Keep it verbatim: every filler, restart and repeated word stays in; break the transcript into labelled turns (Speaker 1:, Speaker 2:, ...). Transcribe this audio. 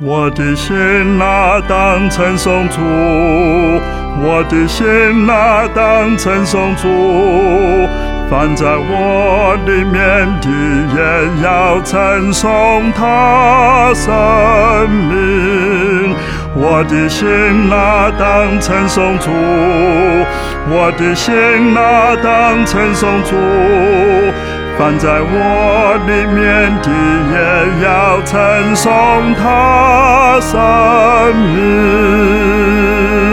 Speaker 1: 我的心啊，当称颂主；我的心啊，当称颂主。凡在我里面的，也要称颂他生命。我的心啊，当称颂主；我的心啊，当称颂主。凡在我里面的，也要称颂他生命。